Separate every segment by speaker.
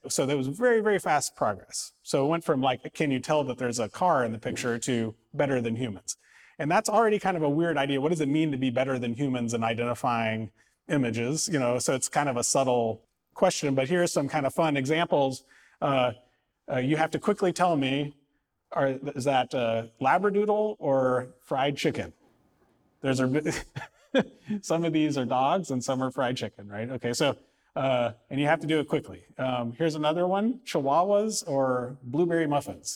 Speaker 1: So there was very, very fast progress. So it went from like, can you tell that there's a car in the picture to better than humans? And that's already kind of a weird idea. What does it mean to be better than humans in identifying images? So it's kind of a subtle question, but here's some kind of fun examples. You have to quickly tell me, is that Labradoodle or fried chicken? There's some of these are dogs and some are fried chicken, right? Okay, so, and you have to do it quickly. Here's another one, Chihuahuas or blueberry muffins.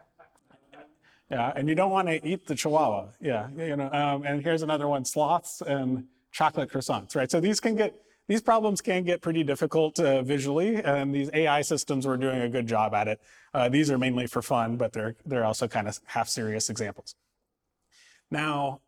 Speaker 1: Yeah, and you don't want to eat the Chihuahua. Yeah, and here's another one, sloths and chocolate croissants, right? So these problems can get pretty difficult visually, and these AI systems were doing a good job at it. These are mainly for fun, but they're also kind of half serious examples. Now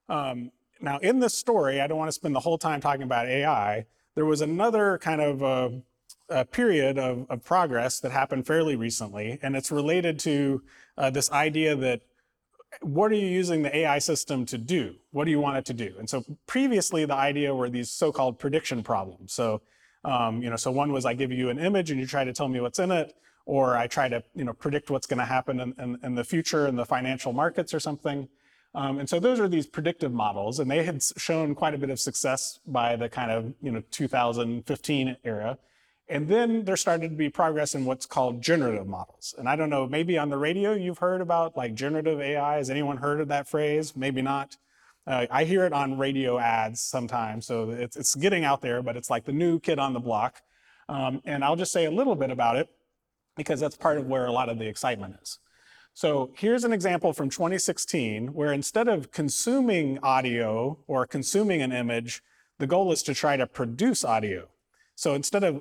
Speaker 1: in this story, I don't want to spend the whole time talking about AI. There was another kind of a period of progress that happened fairly recently, and it's related to this idea that what are you using the AI system to do? What do you want it to do? And so previously the idea were these so-called prediction problems. So, so one was I give you an image and you try to tell me what's in it, or I try to predict what's going to happen in the future in the financial markets or something. And so those are these predictive models, and they had shown quite a bit of success by the kind of 2015 era. And then there started to be progress in what's called generative models. And I don't know, maybe on the radio you've heard about like generative AI. Has anyone heard of that phrase? Maybe not. I hear it on radio ads sometimes, so it's getting out there, but it's like the new kid on the block. And I'll just say a little bit about it because that's part of where a lot of the excitement is. So here's an example from 2016 where instead of consuming audio or consuming an image, the goal is to try to produce audio. So instead of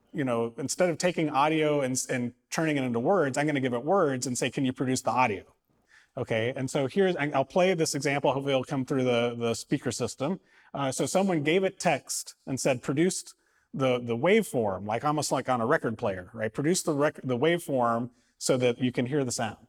Speaker 1: taking audio and turning it into words, I'm going to give it words and say, can you produce the audio? Okay, and so I'll play this example. Hopefully it'll come through the speaker system. So someone gave it text and said, produce the waveform, almost like on a record player, right? Produce the waveform so that you can hear the sound.